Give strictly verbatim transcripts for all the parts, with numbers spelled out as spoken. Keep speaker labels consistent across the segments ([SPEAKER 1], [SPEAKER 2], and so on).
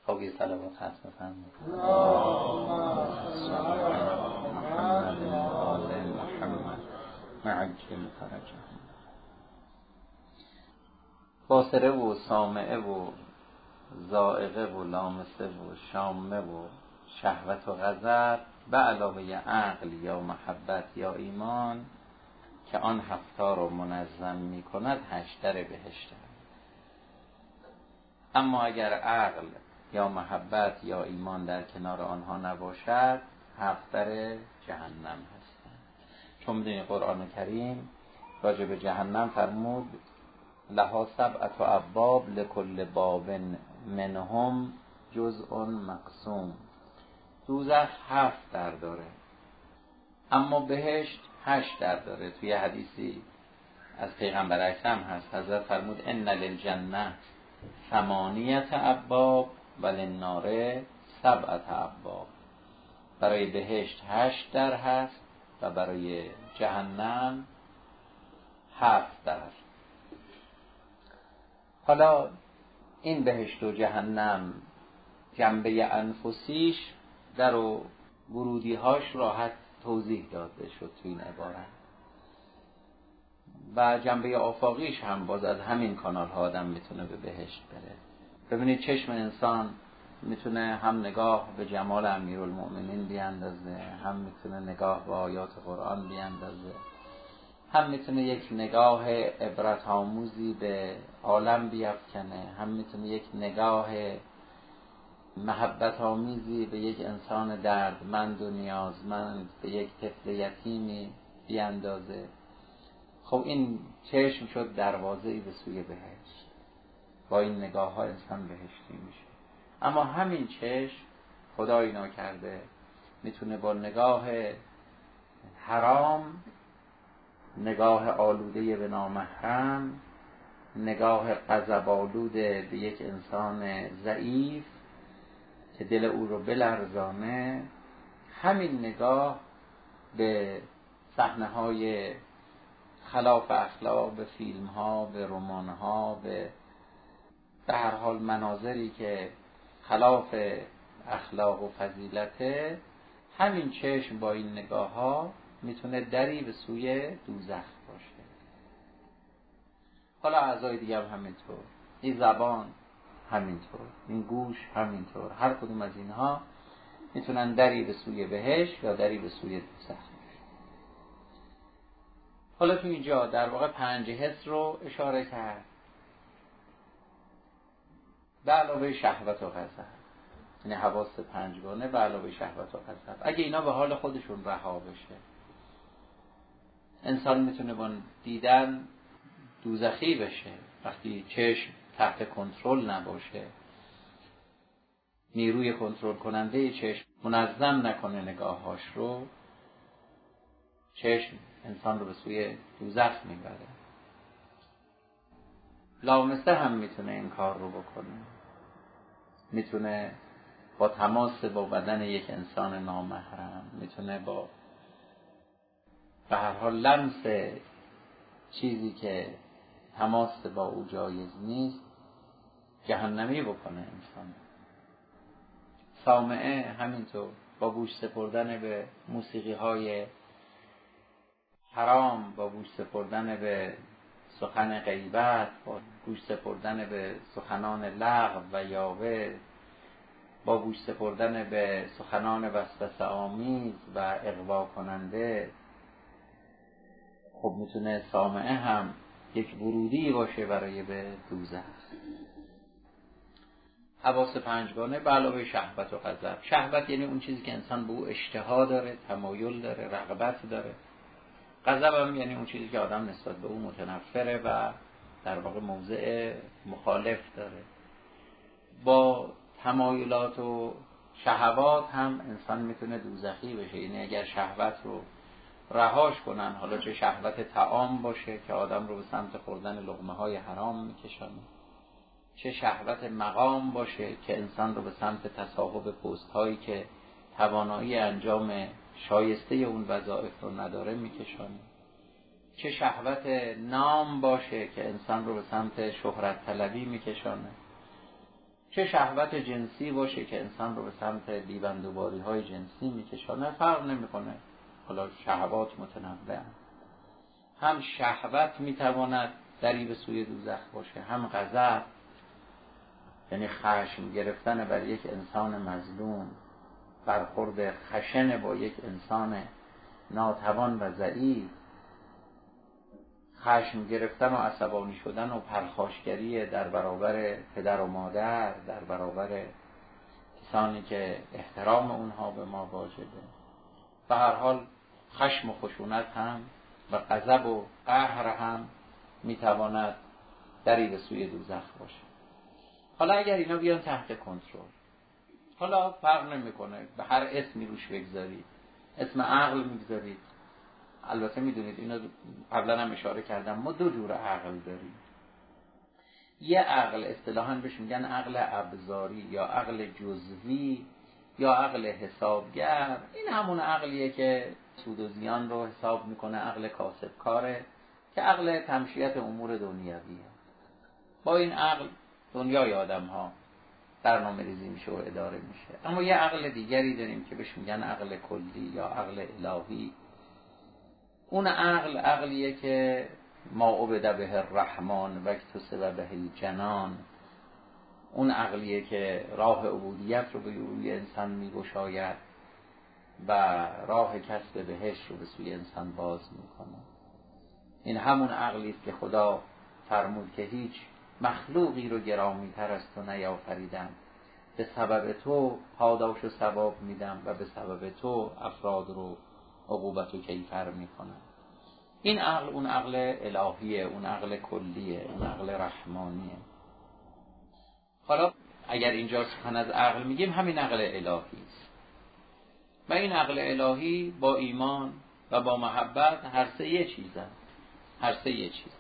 [SPEAKER 1] خب یه صلوات هست بفرمایید. معجل فرجهم. باصره و سامعه و ذائقه و لامسه و شامه و شهوت و غضب به علاوه عقل یا محبت یا ایمان که آن هفتا رو منظم می کند هشتر بهشت. اما اگر عقل یا محبت یا ایمان در کنار آنها نباشد هفتر جهنم هستند. چون می‌دونید قرآن کریم راجع به جهنم فرمود لها سبعة ابواب لکل باب منهم جزء مقسوم. دوزخ هفت در داره اما بهشت هشت در داره. توی حدیثی از پیغمبر اکرم هست، حضرت فرمود ان للجنه ثمانیة ابواب و للنار سبعة ابواب. برای بهشت هشت در هست و برای جهنم هفت در. حالا این بهشت و جهنم جنبه انفسیش در و ورودیهاش راحت توضیح داده شد تو این عبارت و جنبه آفاقیش هم باز از همین کانال ها آدم میتونه به بهشت بره. ببینید چشم انسان میتونه هم نگاه به جمال امیرالمؤمنین بیاندازه، هم میتونه نگاه به آیات قرآن بیاندازه، هم میتونه یک نگاه عبرت آموزی به عالم بیفکنه، هم میتونه یک نگاه محبت آمیزی به یک انسان دردمند و نیازمند، به یک طفل یتیمی بیاندازه. خب این چشم شد دروازه‌ای به سوی بهشت. با این نگاه ها انسان بهشتی میشه. اما همین چشم خدایی ناکرده میتونه با نگاه حرام، نگاه آلوده به نامحرم، نگاه غضب آلوده به یک انسان ضعیف که دل او رو بلرزانه، همین نگاه به صحنه‌های خلاف اخلاق، به فیلم ها، به رمان ها، به به هر حال مناظری که خلاف اخلاق و فضیلته، همین چشم با این نگاه ها میتونه دری به سوی دوزخ باشه. حالا اعضای دیگه هم همینطور، این زبان همینطور، این گوش همینطور، هر کدوم از اینها میتونن دری به سوی بهشت یا دری به سوی دوزخ باشه. حالا تو اینجا در واقع پنج حس رو اشاره کرد به علاوه شهوت و غضب، یعنی حواس پنجگانه به علاوه شهوت و غضب. اگه اینا به حال خودشون رها بشه انسان میتونه با دیدن دوزخی بشه. وقتی چشم تحت کنترل نباشه، نیروی کنترل کننده چشم منظم نکنه نگاهاش رو، چشم انسان رو به سوی دوزخ میبره. لامسه هم میتونه این کار رو بکنه، میتونه با تماس با بدن یک انسان نامحرم، میتونه با به هر حال لمس چیزی که تماس با او جایز نیست جهنمی بکنه انسان. سامعه همینطور، با گوش سپردن به موسیقی های حرام، با گوش سپردن به سخن غیبت، با گوش سپردن به سخنان لغو و یاوه، با گوش سپردن به سخنان وسوسه آمیز و اغوا کننده، خب میتونه سامعه هم یک ورودی باشه برای به دوزخ. حواس پنجگانه به علاوه شهوت و غضب. شهوت یعنی اون چیزی که انسان به او اشتها داره، تمایل داره، رغبت داره. غضب هم یعنی اون چیزی که آدم نسبت به او متنفره و در واقع موضع مخالف داره. با تمایلات و شهوات هم انسان میتونه دوزخی بشه. یعنی اگر شهوت رو رهاش کنن، حالا چه شهوت طعام باشه که آدم رو به سمت خوردن لقمه های حرام میکشونه، چه شهوت مقام باشه که انسان رو به سمت تصاحب پست هایی که توانایی انجام شایسته اون وظایف رو نداره میکشونه، چه شهوت نام باشه که انسان رو به سمت شهرت طلبی میکشونه، چه شهوت جنسی باشه که انسان رو به سمت بیبندوباری های جنسی میکشانه، فرق نمیکنه، حالا شهوات متنوع هم. هم شهوت میتواند دری به سوی دوزخ باشه، هم غضب، یعنی خشم گرفتن بر یک انسان مظلوم، برخورد خشن با یک انسان ناتوان و ضعیف، خشم گرفتن و عصبانی شدن و پرخاشگری در برابر پدر و مادر، در برابر کسانی که احترام اونها به ما واجبه. به هر حال خشم و خشونت هم و غضب و قهر هم میتواند دری به سوی دوزخ باشه. حالا اگر اینا بیان تحت کنترل، حالا فرق نمیکنه به هر اسمی روش بگذارید، اسم عقل میگذارید. البته میدونید اینو قبلا هم اشاره کردم، ما دو جور عقل داریم. یه عقل اصطلاحاً بهش میگن عقل ابزاری یا عقل جزوی یا عقل حسابگر. این همون عقلیه که سود و زیان رو حساب میکنه، عقل کاسب کاره که عقل تمشیت امور دنیویه. با این عقل دنیای آدم ها برنامه ریزی میشه و اداره میشه. اما یه عقل دیگری داریم که بهش میگن عقل کلی یا عقل الهی. اون عقل عقلیه که ما عبد به الرحمن و اکتسب به الجنان. اون عقلیه که راه عبودیت رو به روی انسان میگشاید و راه کسب بهشت رو به سوی انسان باز میکنه. این همون عقلی است که خدا فرمود که هیچ مخلوقی رو گرامی تر از تو نیافریدم، به سبب تو پاداش و ثواب میدم و به سبب تو افراد رو عقوبت و کیفر میکنم. این عقل اون عقل الهیه، اون عقل کلیه، اون عقل رحمانیه. حالا اگر اینجا سخن از عقل میگیم، همین عقل الهی است و این عقل الهی با ایمان و با محبت هر سه یه چیزن، هر سه یه چیزن.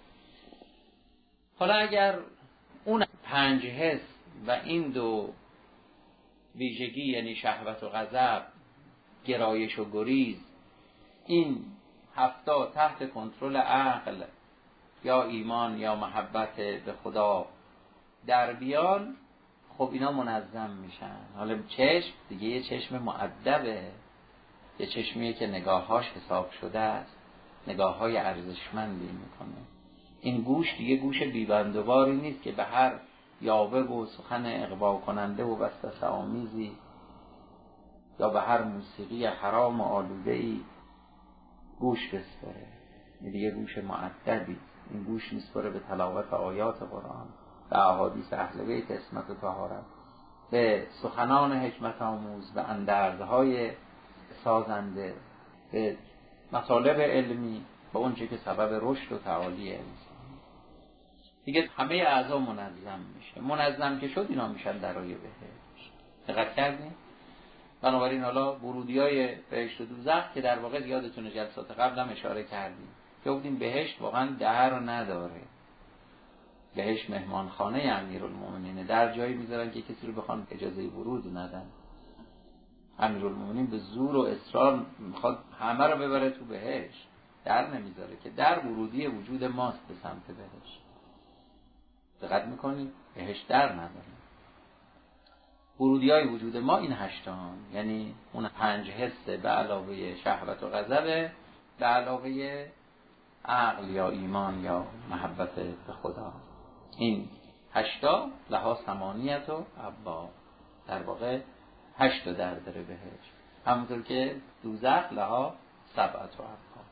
[SPEAKER 1] حالا اگر اون پنج حس و این دو ویژگی، یعنی شهوت و غضب، گرایش و گریز، این هفتا تحت کنترل عقل یا ایمان یا محبت به خدا در بیان، خب اینا منظم میشن. حالا چشم دیگه یه چشم مؤدبه، یه چشمیه که نگاهاش حساب شده است، نگاههای ارزشمندی میکنه. این گوش دیگه گوش بیبندوباری نیست که به هر یاوه و سخن اغوا کننده و وسوسه آمیزی یا به هر موسیقی حرام و آلوده‌ای گوش بسپره. این دیگه گوش مؤدبی. این گوش میسپره به تلاوت آیات قرآن، به احادیث اهل بیت عصمت و طهارت، به سخنان حکمت آموز، به اندرزهای سازنده، به مطالب علمی، به اونچه که سبب رشد و تعالی انسان. دیگه همه اعضا منظم میشه. منظم که شد اینا میشن درای بهشت. دقت کردین؟ بنابراین حالا ورودیای بهشت و دوزخ که در واقع یادتونه جلسات قبل هم اشاره کردیم که گفتیم بهشت واقعا در نداره. بهشت مهمانخانه امیرالمومنینه، در جایی میذارن که کسی رو بخوان اجازه ورود ندن. امیرالمومنین به زور و اصرار میخواد همه رو ببره تو بهشت، در نمیذاره که در ورودی وجود ماست به سمت بهشت. دقت میکنید؟ بهشت در نداره. ورودی های وجود ما این هشتان، یعنی اون پنج حسه به علاوه شهوت و غضب، به علاوه عقل یا ایمان یا محبت به خدا. این هشتا لها ثمانیت و ابواب، در واقع هشت در داره بهشت، همونطور که دوزخ لها سبعت و ابواب.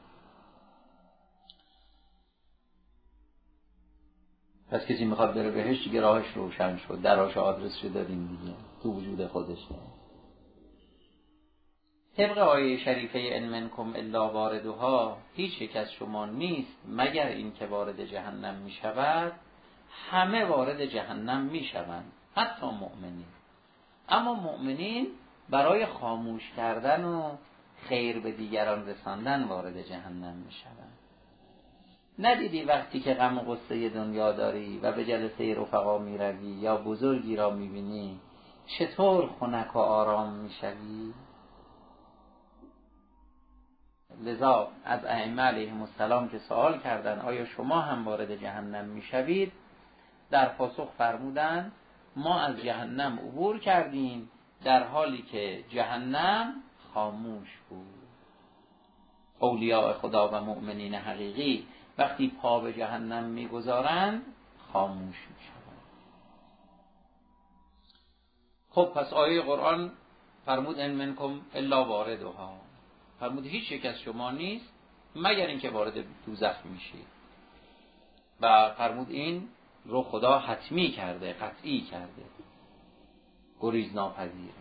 [SPEAKER 1] پس کسی میخواد بره بهشت دیگه راهش روشن شد، دراش آدرسش دادیم دیگه، تو وجود خودشه. طبق آیه شریفه ان منکم الا واردها، هیچ یک از شما نیست مگر این که وارد جهنم میشود. همه وارد جهنم میشوند، حتی مؤمنین. اما مؤمنین برای خاموش کردن و خیر به دیگران رساندن وارد جهنم میشوند. ندیدی وقتی که غم و غصه دنیا داری و به جلسه رفقا میروی یا بزرگی را میبینی چطور خنک و آرام میشوی؟ لذا از ائمه علیهم السلام که سوال کردند آیا شما هم وارد جهنم میشوید، در پاسخ فرمودند ما از جهنم عبور کردیم در حالی که جهنم خاموش بود. اولیاء خدا و مؤمنین حقیقی وقتی پا به جهنم میگذارند خاموش میشوند. خب پس آیه قرآن فرمود ان منکم الا واردها، فرمود هیچ یک از شما نیست مگر اینکه وارد دوزخ میشید، و فرمود این رو خدا حتمی کرده، قطعی کرده، گریز ناپذیره.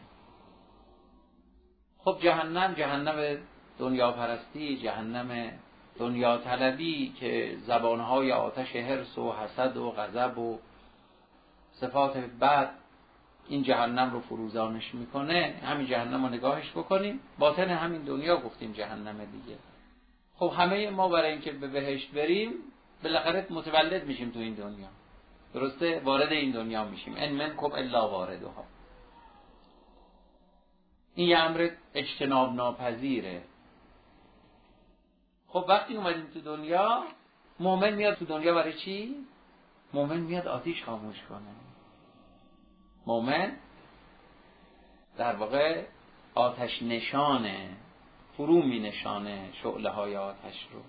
[SPEAKER 1] خب جهنم، جهنم دنیا پرستی، جهنم دنیا طلبی که زبانهای آتش حرص و حسد و غضب و صفات بد این جهنم رو فروزانش میکنه، همین جهنم رو نگاهش بکنیم، باطن همین دنیا گفتیم جهنم دیگه. خب همه ما برای اینکه به بهشت بریم بالاخره متولد میشیم تو این دنیا، درسته؟ وارد این دنیا میشیم. ان منکم الا واردها، این یه امر اجتناب ناپذیره. خب وقتی اومدیم تو دنیا، مؤمن میاد تو دنیا برای چی؟ مؤمن میاد آتش خاموش کنه. مؤمن در واقع آتش نشانه، فرو می نشانه شعله های آتش رو.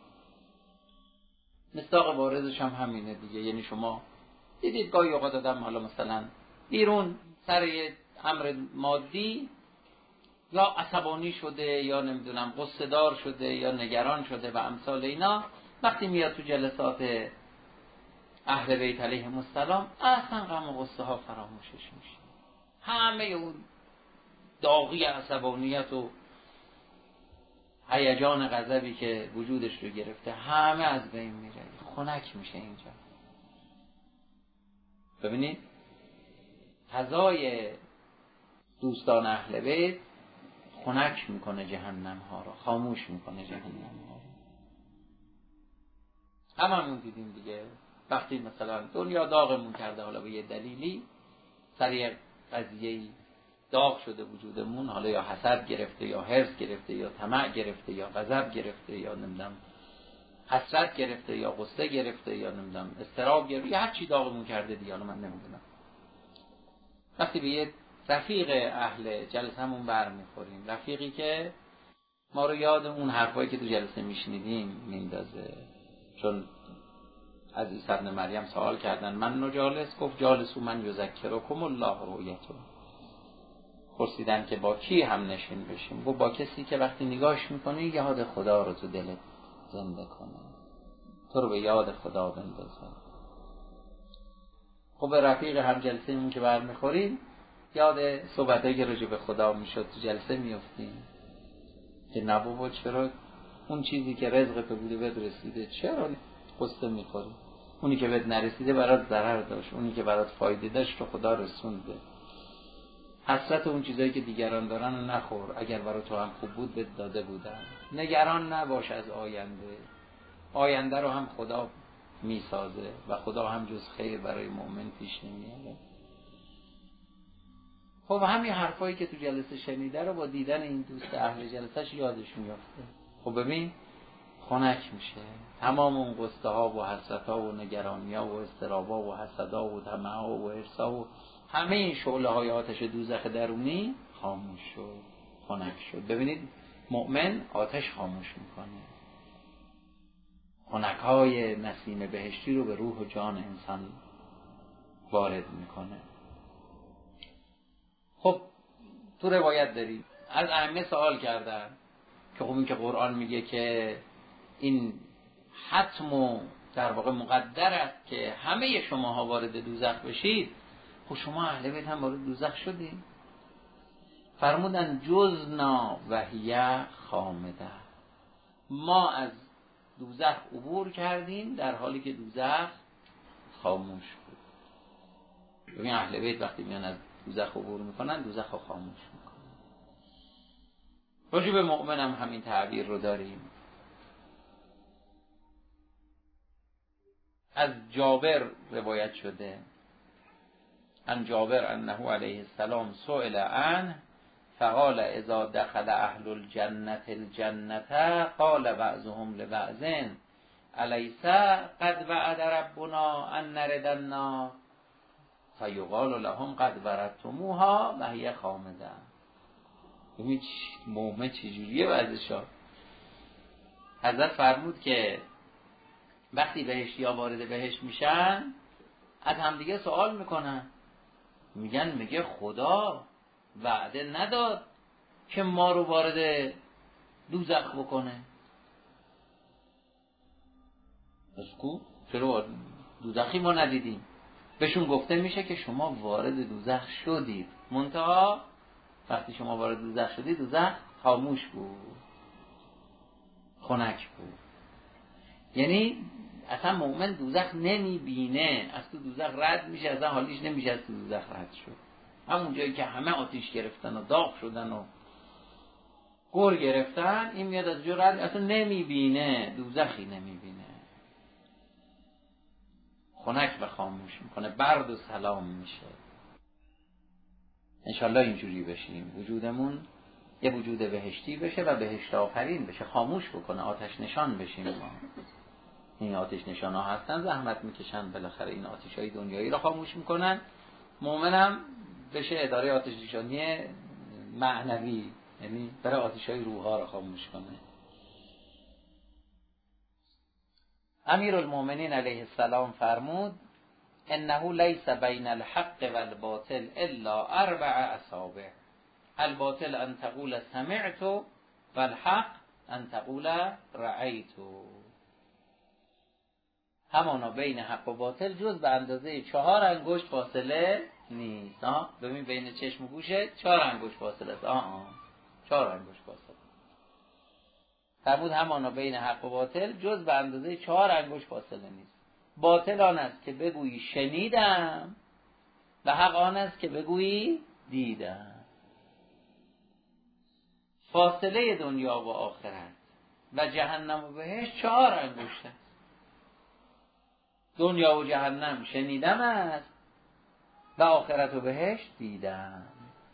[SPEAKER 1] مصداق بارزش هم همینه دیگه. یعنی شما دیدید گاهی اوقات آدم حالا مثلا بیرون سر یه امر مادی یا عصبانی شده یا نمیدونم غصه دار شده یا نگران شده و امثال اینا، وقتی میاد تو جلسات اهل بیت علیهم السلام اصلا غم و غصه ها فراموشش میشه. همه اون داغی عصبانیت و هیجان غضبی که وجودش رو گرفته همه از بین میره، خنک میشه اینجا. ببینید فضای دوستان اهل بیت خنک میکنه جهنم ها رو، خاموش میکنه جهنم ها رو. هممون دیدیم دیگه، وقتی مثلا دنیا داغمون کرده حالا به یه دلیلی، سر یه قضیه‌ای داغ شده وجودمون، حالا یا حسد گرفته یا حرص گرفته یا طمع گرفته یا غضب گرفته یا نمیدونم حسرت گرفته یا غصه گرفته یا نمیدونم اضطراب گرفته یا هر چی داغمون کرده دیگه، حالا من نمیدونم. وقتی به یه رفیق اهل جلسه‌مون برمیخوریم، رفیقی که ما رو یاد اون حرفایی که تو جلسه میشنیدیم میندازه، چون از عیسی ابن مریم سوال کردن من نجالس، گفت جالسو من یذکرکم الله رؤیتو. پرسیدن که با کی هم نشین بشیم؟ گفت با کسی که وقتی نگاهش میکنی یاد خدا رو تو دلت زنده کنه، تو رو به یاد خدا بندازه. خب به رفیق هم جلسه اون که برمیخوریم یاد صحبتایی که راجع به خدا میشد تو جلسه میافتیم که نه بابا چرا اون چیزی که رزق تو بوده بهت رسیده چرا قصه میخوری؟ اونی که بهت نرسیده برات ضرر داشت، اونی که برات فایده داشت تو خدا رسونده. حسرت اون چیزایی که دیگران دارن رو نخور، اگر برای تو هم خوب بود بهت داده بودن. نگران نباش از آینده، آینده رو هم خدا میسازه و خدا هم جز خیر برای مؤمن پیش نمیاره. خب همین حرفایی که تو جلسه شنیده رو با دیدن این دوست اهل جلسهش یادش میافته. خب ببین خنک میشه تمام اون قصه ها و حسرت ها و نگرانی ها و اضطراب ها و حسد ها و طمع ها و حرص ها و همه این شعله های آتش دوزخ درونی خاموش شد، خنک شد. ببینید مؤمن آتش خاموش میکنه، خنک های نسیم بهشتی رو به روح و جان انسان وارد میکنه. خب تو روایت داریم از ائمه سوال کردن که خب این که قرآن میگه که این حتم و در واقع مقدر است که همه شماها وارد دوزخ بشید، خب شما اهل بیت هم وارد دوزخ شدید؟ فرمودن جزنا و هی خامده، ما از دوزخ عبور کردیم در حالی که دوزخ خاموش بود. ببین اهل بیت وقتی میان از دوزخ عبور میکنن دوزخ رو خاموش میکنن. راجع به مؤمن هم همین تعبیر رو داریم. از جابر روایت شده ان جابر انه علیه السلام سئل عنه فقال اذا دخل اهل الجنة الجنة قال بعضهم لبعض الیس قد وعد ربنا ان نرد النار فیقال لهم قد وردتموها و هی خامده. ببین مومن چجوریه وضعشا. حضرت فرمود که وقتی بهشتی‌ها وارد بهشت میشن از همدیگه سوال میکنن، میگن میگه خدا وعده نداد که ما رو وارد دوزخ بکنه. پس کو چرا دوزخی ما ندیدیم؟ بهشون گفته میشه که شما وارد دوزخ شدید، منتها وقتی شما وارد دوزخ شدید دوزخ خاموش بود، خنک بود. یعنی اصلا مؤمن دوزخ نمیبینه، از تو دوزخ رد میشه، اصلا حالیش نمیشه از تو دوزخ رد شد. همون جایی که همه آتیش گرفتن و داغ شدن و گور گرفتن، این میاد از جا رد، اصلا نمیبینه، دوزخی نمیبینه، خنک و خاموش میکنه، برد و سلام میشه. انشالله اینجوری بشیم، وجودمون یه وجود بهشتی بشه و بهشت آفرین بشه، خاموش بکنه، آتش نشان بشیم ما. این آتش نشان ها هستن، زحمت میکشن، بالاخره این آتش های دنیایی را خاموش میکنن. مومنم بشه اداره آتش نشانی معنوی، یعنی برای آتش های روح ها را خاموش کنه. امیرالمومنین علیه السلام فرمود انه لیس بین الحق والباطل الا اربع اصابع، الباطل ان تقول سمعت والحق ان تقول رأیت. همانا بین حق و باطل جز به اندازه چهار انگشت فاصله نیست. ها ببین بین چشم و گوشه چهار انگشت فاصله است. آه آه چهار انگشت فاصله. فرمود همانا بین حق و باطل جز به اندازه چهار انگشت فاصله نیست. باطل آن است که بگویی شنیدم و حق آن است که بگویی دیدم. فاصله دنیا و آخرت و جهنم و بهشت چهار انگشت است. دنیا و جهنم شنیدم است و آخرت و بهشت دیدم.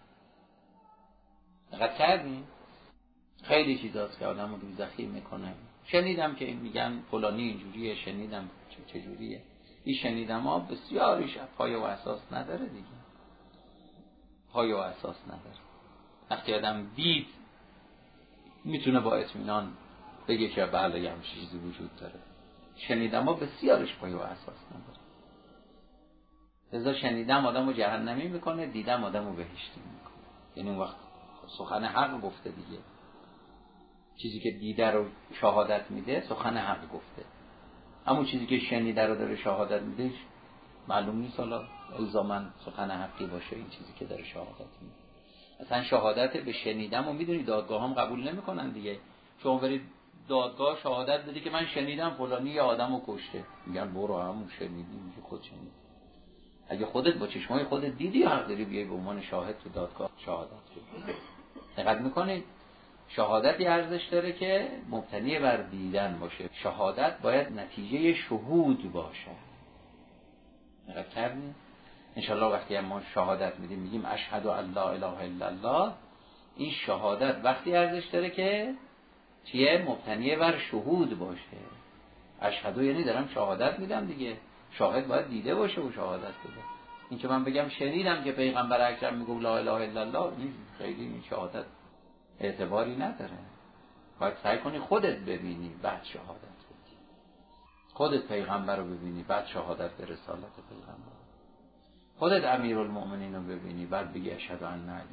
[SPEAKER 1] دقت کردین؟ خیلی چیزاست که آدم رو دوزخی میکنه. شنیدم که میگن فلانی اینجوریه، شنیدم چجوریه. این شنیدم ها بسیاریش پایه و اساس نداره دیگه، پایه و اساس نداره. وقتی آدم دید میتونه با اطمینان بگه که بله یه همچین چیزی وجود داره. شنیدم ها بسیارش پایه و اساس نداره. لذا شنیدم آدم رو جهنمی میکنه، دیدم آدم رو بهشتی میکنه. یعنی اون وقت سخن حق گفته دیگه. چیزی که دیده رو شهادت میده سخن حق گفته. همون چیزی که شنیده رو داره شهادت میده معلوم نیست حالا الزاماً سخن حقی باشه این چیزی که داره شهادت میده. اصلا شهادت به شنیدم و میدونی دادگاه هم قبول نمیکنن دیگه. شما برید دادگاه شهادت بدی که من شنیدم فلانی یه آدم رو کشته، میگن برو همون شنیدی، میگه خود شنیدی. اگه خودت با چشمای خودت دیدی حق داری بیای به عنوان شاهد تو دادگاه شهادت بدی. دقت میکنید شهادتی ارزش داره که مبتنی بر دیدن باشه. شهادت باید نتیجه شهود باشه. دقت کردید؟ انشالله وقتی ما شهادت میدیم میگیم اشهد ان لا اله الا الله، این شهادت وقتی ارزش داره که چیه؟ مبتنی بر شهود باشه. اشهد یعنی دارم شهادت میدم دیگه، شاهد باید دیده باشه و شهادت بده. این که من بگم شنیدم که پیغمبر اکرم میگه لا اله الا الله، این خیلی این شهادت اعتباری نداره. باید سعی کنی خودت ببینی بعد شهادت بدی، خودت پیغمبر رو ببینی بعد شهادت به رسالت پیغمبر، خودت امیرالمومنین رو ببینی بعد بگی اشهد ان علی،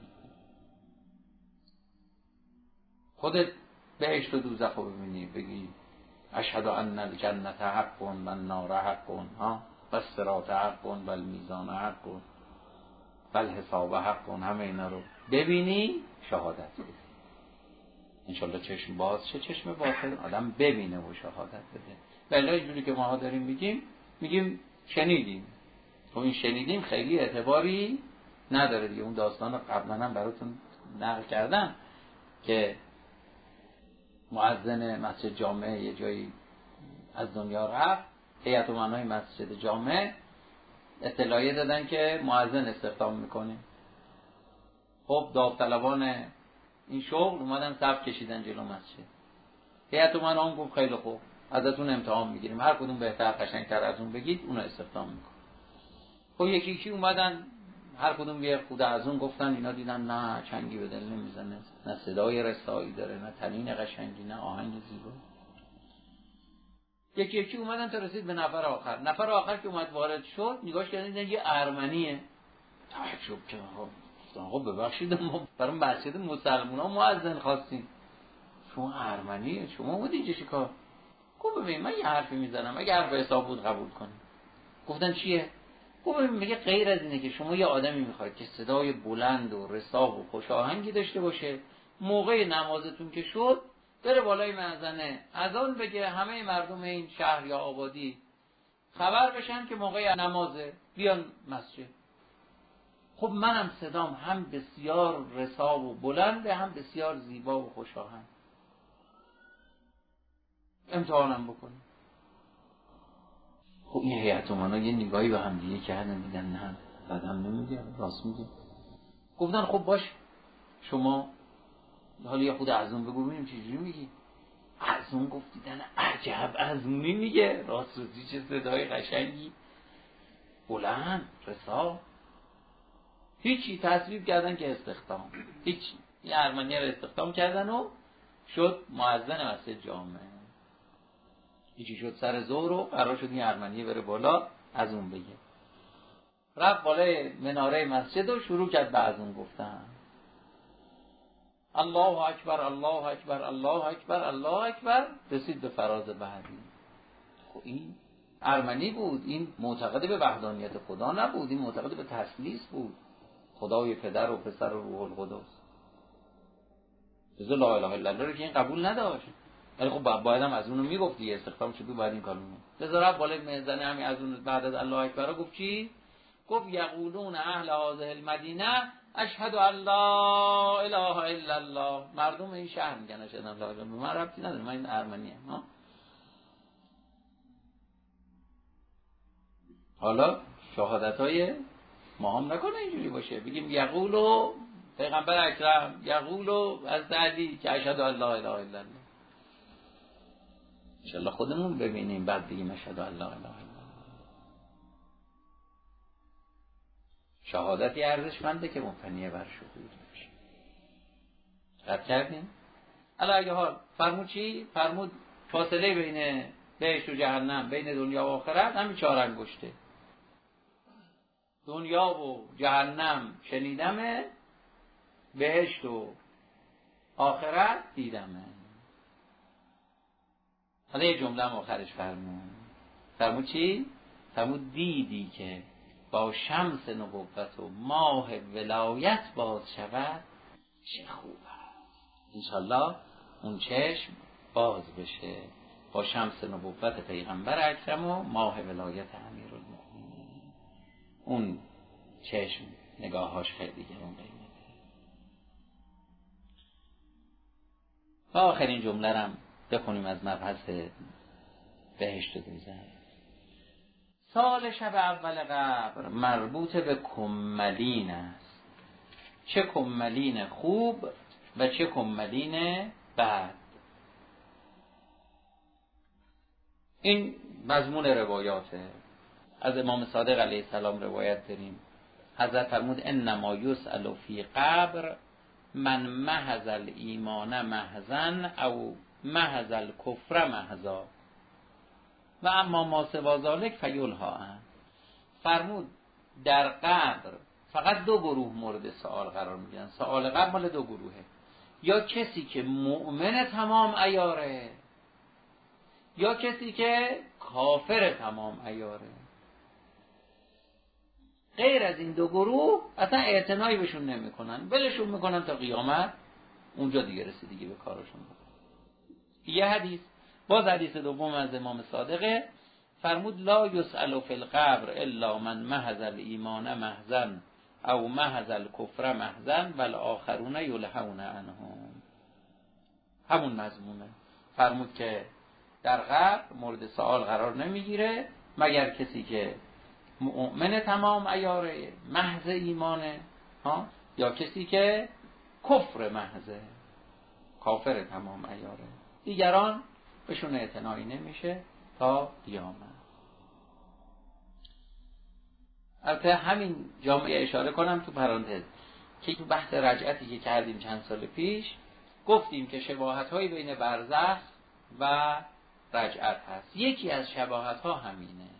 [SPEAKER 1] خودت بهشت و دوزخ رو ببینی بگی اشهد ان الجنت حق و النار حق ها و الصراط حق و المیزان حق و الحساب حق، همه اینا رو ببینی شهادت بدی. انشالله چشم باز شه، چشم باطل آدم ببینه و شهادت بده. بله اینجوری که ما داریم میگیم میگیم شنیدیم. خب این شنیدیم خیلی اعتباری نداره دیگه. اون داستان قبلا هم براتون نقل کردم که مؤذن مسجد جامع یه جایی از دنیا رفت، هیئت امنای مسجد جامع اطلاعیه دادن که مؤذن استخدام میکنه. خب داوطلبان این شغل اومدن صف کشیدن جلو مسجد. هیئت امنا هم گفت خیلی خوب ازتون امتحان میگیریم، هر کدوم بهتر قشنگتر از اون بگید اونو استخدام میکنه. خب یکی یکی اومدن هر کدوم یه خود از اون گفتن، اینا دیدن نه چنگی به دل نمیزنه، نه صدای رسایی داره، نه تنین قشنگی، نه آهنگ زیبا. یکی یکی اومدن تا رسید به نفر آخر. نفر آخر که اومد وارد شد، نگاهش کردن دیدن یه ارمنیه. تعجب کردن، آقا ببخشید ما برای مسجد مسلمونا مؤذن خواستیم، شما ارمنیه، شما بودی اینجا چیکار؟ گفت ببین من یه حرفی میزنم، اگه حرف حساب بود قبول کنیم. گفتن چیه؟ گفت ببین میگه غیر از اینه که شما یه آدمی میخواید که صدای بلند و رسا و خوش آهنگی داشته باشه، موقع نمازتون که شد بره بالای منزنه اذان بگه، همه مردم این شهر یا آبادی خبر بشن که موقع نمازه، بیان مسجد. خب منم صدام هم بسیار رسا و بلنده، هم بسیار زیبا و خوش آهنگ، امتحانم بکنیم. خب این هیئت امنا یه نگاهی به هم دیگه کردن، دیدن نه بعدم نمیگه، راست میگه. گفتن خب باش، شما حالا یه خود از اون بگو ببینیم چجوری میگی. از اون گفت دیدن عجب از اونی میگه، راست روزی چه صدای قشنگی، بلند رسا. هیچی، تصویب کردن که استخدام، هیچی، این ارمنی رو استخدام کردن و شد مؤذن مسجد جامع. هیچی شد سر ظهر و قرار شد این ارمنی بره بالا از اون بگه. رفت بالای مناره مسجد و شروع کرد به از اون گفتن. الله اکبر الله اکبر الله اکبر الله اکبر، رسید به فراز بعدی. خب این ارمنی بود، این معتقد به وحدانیت خدا نبود، این معتقد به تثلیث بود، خدای پدر و پسر و روح القدس. بذار لا اله الا الله رو که این قبول نداشت، ولی خب باید هم از اونو میگفت دیگه، استخدام شد باید این کارو میگفت. بذار رفت بالای منزنه همین از اون بعد از الله اکبر گفت چی؟ گفت یقولون اهل هذه المدینه اشهد ان لا اله الا الله. مردم این شهر میگن اشهد ان لا اله الا الله، من ربطی نداره، من این ارمنی ام. حالا شهادتای ما هم نکنه اینجوری باشه، بگیم یقولو پیغمبر اکرم، یقولو از علی که اشهد ان لا اله الا الله. ان شاء الله خودمون ببینیم بعد بگیم اشهد ان لا اله الا الله. شهادتی ارزشمنده که مبتنی بر شهود باشه. رد کردیم؟ الا اگه حال فرمود چی؟ فرمود فاصله بین بهشت و جهنم، بین دنیا و آخرت همین چهار انگشته. دنیا و جهنم شنیدمه، بهشت و آخرت دیدمه. حالا یه جمله هم آخرش فرمود. فرمود چی؟ فرمود دیدی که با شمس نبوت و ماه ولایت باز شود چه خوب است. انشالله اون چشم باز بشه با شمس نبوت پیغمبر اکرم و ماه ولایت امیرالمؤمنین. اون چشم نگاهاش خیلی گرون قیمته. و آخرین جمله رم بخونیم از مبحث بهشت و دوزخ. سال شب اول قبر مربوط به کملین است، چه کملین خوب و چه کملین بد. این مضمون روایاته. از امام صادق علیه السلام روایت داریم، حضرت فرمود انما یسأل فی قبر من محض الایمان محضن او محض الکفر محضا و اما ما سوا ذلک فیلها ان. فرمود در قبر فقط دو گروه مورد سوال قرار میگیرن. سوال قبر مال دو گروهه، یا کسی که مؤمن تمام عیاره یا کسی که کافر تمام عیاره. غیر از این دو گروه اصلا اعتنایی بهشون نمیکنن، ولشون میکنن تا قیامت، اونجا دیگه رسیدگی به کارشون بکنن. یه حدیث، باز حدیث دوم از امام صادقه، فرمود لا یسأل فی القبر الا من محض الایمان محضن او محض الکفر محضن والآخرون یلهون عنهم. همون مضمونه. فرمود که در قبر مورد سوال قرار نمیگیره مگر کسی که مؤمن تمام عیاره، محض ایمانه، ها، یا کسی که کفر محضه، کافر تمام عیاره. دیگران بهشون اعتنایی نمیشه تا قیامت. البته همین جامعه اشاره کنم تو پرانتز که تو بحث رجعتی که کردیم چند سال پیش گفتیم که شباهت‌های بین برزخ و رجعت هست. یکی از شباهت‌ها همینه.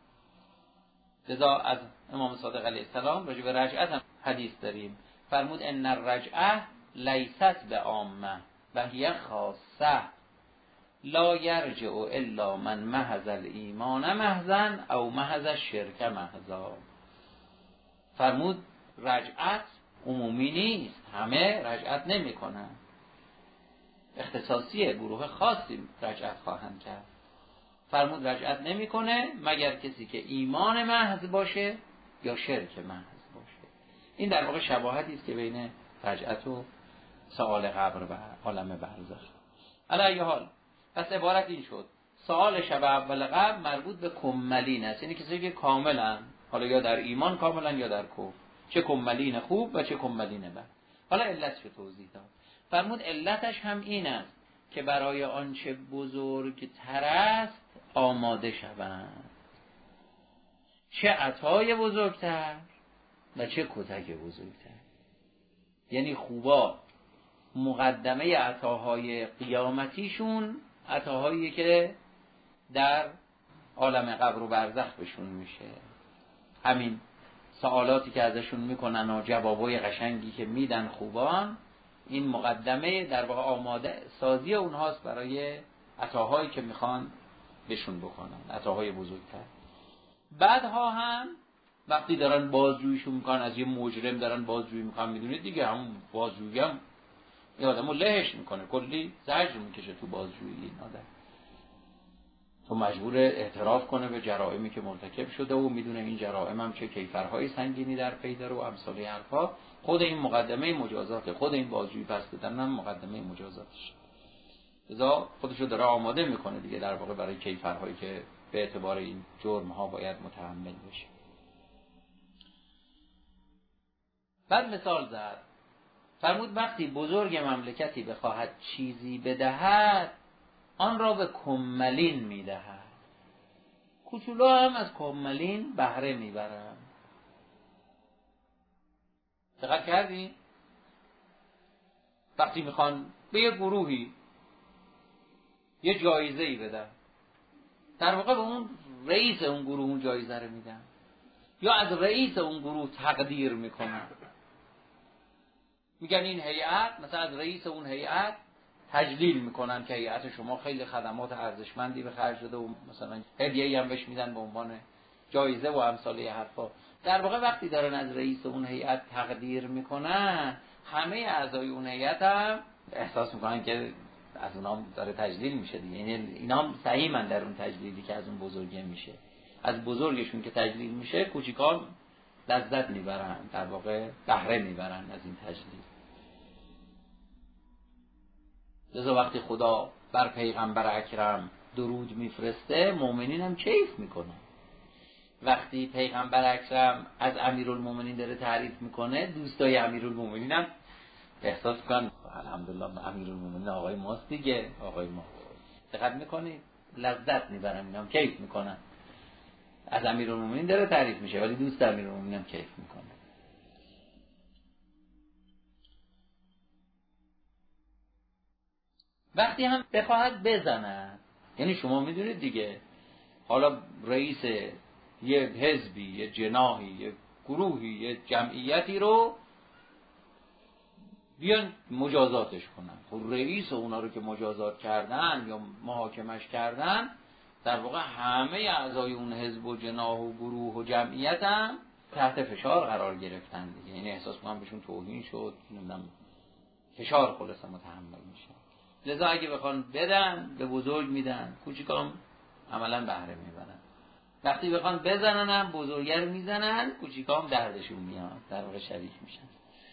[SPEAKER 1] لذا از امام صادق علیه السلام راجع به رجعت هم حدیث داریم. فرمود ان الرجعه لیست بعامه و هی خاصه لا یرجع الا من محض الایمان محضن او محض الشرک محضا. فرمود رجعت عمومی نیست، همه رجعت نمی کنن، اختصاصیه، گروه خاصی رجعت خواهند کرد. فرمود رجعت نمی کنه مگر کسی که ایمان محض باشه یا شرک محض باشه. این در واقع شباهتی است که بین رجعت و سؤال قبر و عالم برزخ. علی ای حال پس عبارت این شد سؤال شب اول قبر مربوط به کملین است، یعنی کسی که کاملا، حالا یا در ایمان کاملا یا در کفر، چه کملین خوب و چه کملین بد. حالا علتش رو توضیح داد. فرمود علتش هم این است که برای آنچه بزرگتر است آماده شوند، چه عطای بزرگتر و چه کتک بزرگتر. یعنی خوبا مقدمه عطاهای قیامتیشون عطاهایی که در عالم قبر و برزخ بهشون میشه، همین سوالاتی که ازشون میکنن و جوابای قشنگی که میدن خوبان، این مقدمه در واقع آماده سازی اونهاست برای عطاهایی که میخوان بهشون بکنن، عطاهای بزرگتر. بعدها هم وقتی دارن بازجوییشون میکنن، از یه مجرم دارن بازجویی میکنن، میدونید دیگه همون بازجویی هم این آدمو لهش میکنه، کلی زجر میکشه تو بازجویی. این آدم تو مجبور اعتراف کنه به جرائمی که مرتکب شده و میدونه این جرائم هم چه کیفرهای سنگینی در پی داره و امثال حرفا. خود این مقدمه مجازات، خود این بازجویی پس دادن هم مقدمه مجازاتش. لذا خودشو داره آماده میکنه دیگه در واقع برای کیفرهایی که به اعتبار این جرم ها باید متحمل بشه. بعد مثال زد، فرمود وقتی بزرگ مملکتی بخواهد چیزی بدهد آن را به کملین میدهد، کوچولو هم از کملین بهره میبرن. دقت کردین؟ وقتی میخوان به یه گروهی یه جایزه ای بدن، در واقع به اون رئیس اون گروه اون جایزه رو میدن، یا از رئیس اون گروه تقدیر میکنن، میگن این هیئت، مثلا از رئیس اون هیئت تجلیل میکنن که هیئت شما خیلی خدمات ارزشمندی به خرج داده و مثلا هدیه‌ای هم بهش میدن به عنوان جایزه و امثال حرفا. در واقع وقتی دارن از رئیس اون هیئت تقدیر میکنن، همه اعضای اون هیئت هم احساس میکنن که از اونام داره تجلیل میشه دیگه، یعنی اینا هم سهیمن در اون تجلیلی که از اون بزرگه میشه. از بزرگشون که تجلیل میشه کوچیکان لذت میبرن، در واقع بهره میبرن از این تجلیل. لذا وقتی خدا بر پیغمبر اکرم درود میفرسته، مؤمنین هم کیف میکنن. وقتی پیغمبر اکرم از امیرالمومنین داره تعریف میکنه، دوستای امیرالمومنین هم احساس میکنن الحمدلله امیرالمومنین آقای ماست دیگه، آقای ما. دقت میکنید؟ لذت میبرن، اینا هم کیف میکنن. از امیرالمومنین داره تعریف میشه ولی دوست امیرالمومنین هم کیف میکنه. وقتی هم بخواهد بزند، یعنی شما میدونید دیگه، حالا رئیس یه حزبی، یه جناحی، یه گروهی، یه جمعیتی رو بیان مجازاتش کنن. خب رئیس اونا رو که مجازات کردن یا محاکمش کردن، در واقع همه اعضای اون حزب و جناح و گروه و جمعیت هم تحت فشار قرار گرفتن دیگه. یعنی احساس کنم بهشون توهین شد، نمیدونم فشار خلاصه متحمل میشه. لذا اگه بخوان بدن به بزرگ میدن، کوچیکام عملا بهره میبرن. وقتی بخوان بزنن هم بزرگر میزنن، کوچیکام دردشون میاد، در واقع شریک میشن.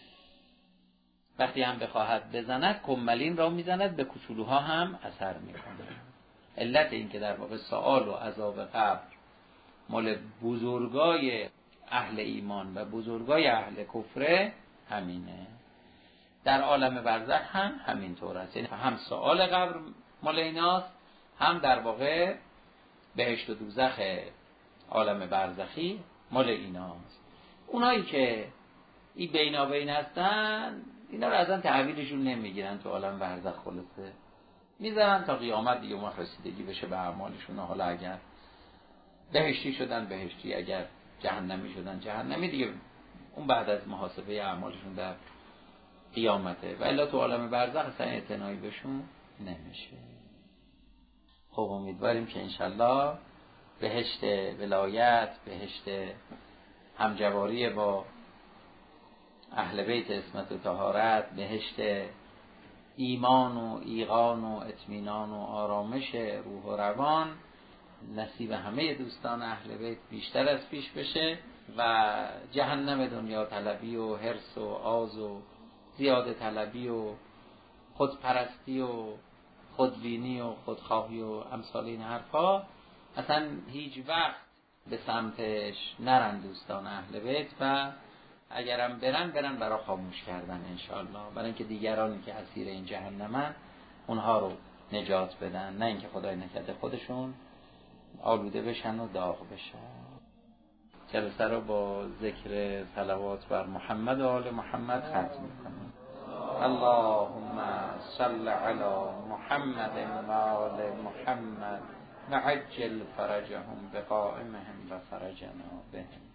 [SPEAKER 1] وقتی هم بخواهد بزند کملین را میزند، به کوچولوها هم اثر میکنه. علت این که در واقع سؤال و عذاب قبر مال بزرگای اهل ایمان و بزرگای اهل کفر همینه. در عالم برزخ هم همینطور است، یعنی هم سؤال قبر مال ایناست، هم در واقع بهشت و دوزخ عالم برزخی مال ایناست. اونایی که این بینابین هستن اینا رو اصلا تحویلشون نمیگیرن تو عالم برزخ، خلاصه میذارن تا قیامت دیگه اون رسیدگی بشه به اعمالشون. حالا اگر بهشتی شدن بهشتی، اگر جهنمی شدن جهنمی، دیگه اون بعد از محاسبه اعمالشون در قیامته. و الا تو عالم برزخ اصلا اعتنایی بهشون نمیشه. خب امیدواریم که انشالله بهشت ولایت، بهشت همجواری با اهل بیت عصمت و طهارت، بهشت ایمان و ایقان و اطمینان و آرامش روح و روان نصیب همه دوستان اهل بیت بیشتر از پیش بشه و جهنم دنیا طلبی و حرص و آز و زیاده طلبی و خودپرستی و خودبینی و خودخواهی و امثال این حرفا اصلا هیچ وقت به سمتش نرن دوستان اهل بیت، و اگرم برن برن برای خاموش کردن انشاءالله، برای اینکه دیگرانی که اسیر این جهنمن اونها رو نجات بدن، نه اینکه خدای نکرده خودشون آلوده بشن و داغ بشن. جلسه رو با ذکر صلوات بر محمد و آل محمد ختم میکنم. اللهم صل علی محمد و آل محمد و عجل فرجهم بقائمهم و فرجنا بهم.